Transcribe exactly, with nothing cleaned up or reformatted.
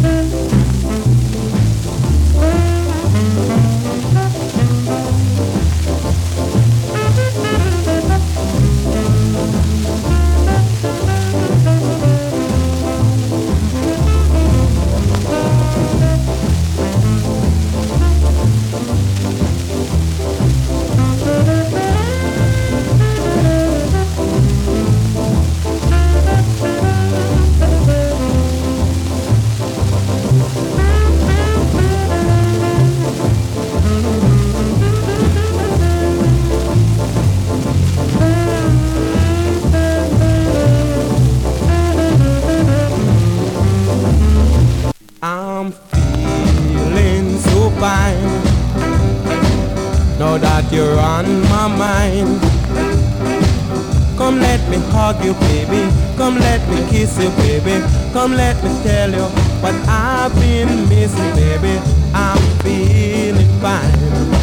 I'm feeling so fine now that you're on my mind. Come let me hug you, baby. Come let me kiss you, baby. Come let me tell you what I've been missing, baby. I'm feeling fine.